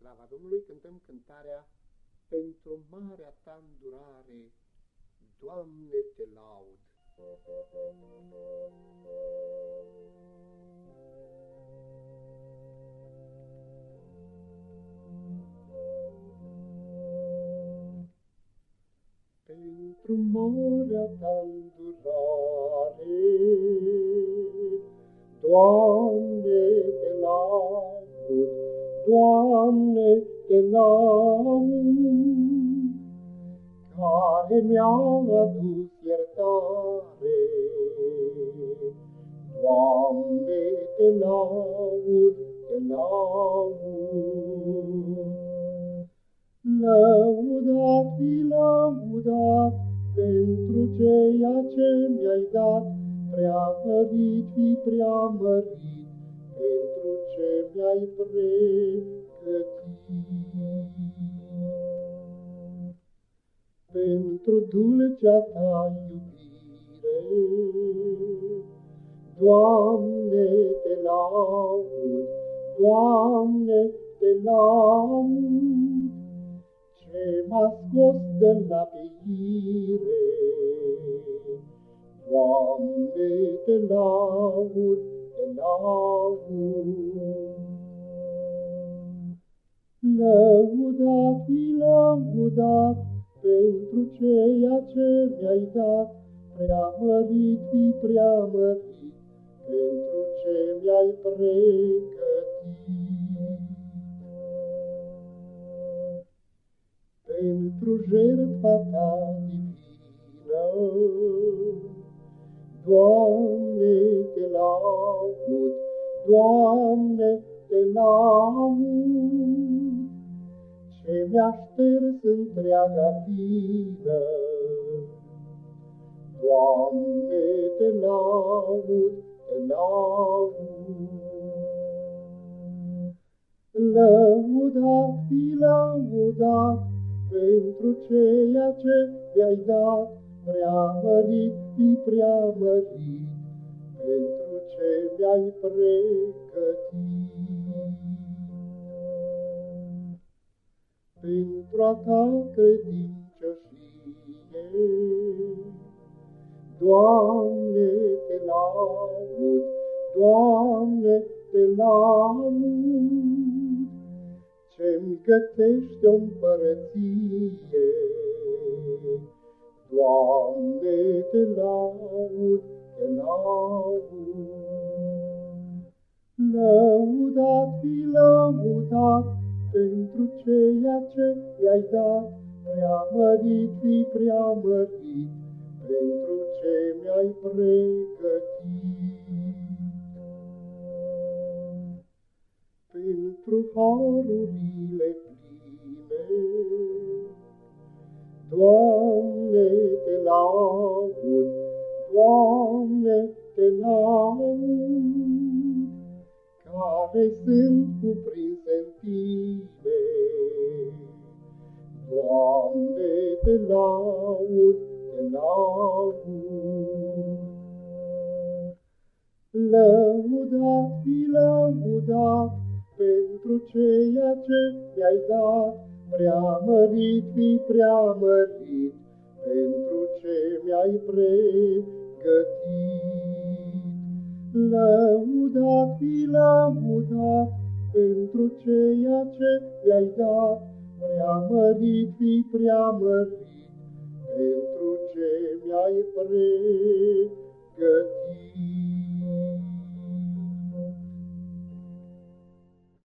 slava Domnului, cântăm cântarea Pentru marea ta îndurare, Doamne, te laud. Pentru marea ta îndurare, Doamne, te laud, Doamne, te laud, care mi-a adus iertare. Doamne, te laud, te laud. Lăudat fi lăudat pentru ceea ce mi-ai dat, preamărit fi preamărit pentru ce mi-ai pregătit. Pentru dulcea ta iubire, Doamne, te laud, Doamne, te laud, ce m-a scos de la peire. Doamne, te laud, te laud. Lăudat fi lăudat pentru ceea ce mi-ai dat, preamărit fi preamărit pentru ce mi-ai pregătit. Pentru jertfa ta divină, Doamne, te laud, Doamne, te laud, ce mi-a șters întreaga vină. Doamne, te laud, te laud. Lăudat fi lăudat pentru ceea ce mi-ai dat, preamărit fi preamărit pentru ce mi-ai pregătit. Pentru a ta credincioșie, Doamne, te laud, Doamne, te laud, ce-mi gătești o împărăție. Doamne, te laud, te laud. Lăudat fi lăudat pentru ceea ce mi-ai dat, preamărit fi preamărit pentru ce mi-ai pregătit. Pentru harurile pline, Doamne, te laud, Doamne, te laud, care sunt cuprinse în tine. Doamne, te laud, te laud. Lăudat fi lăudat pentru ceea ce mi-ai dat, preamărit fi preamărit pentru ce mi-ai pregătit. Lăudat fi lăudat pentru ceea ce mi-ai dat, preamărit fi preamărit pentru ce mi-ai pregătit.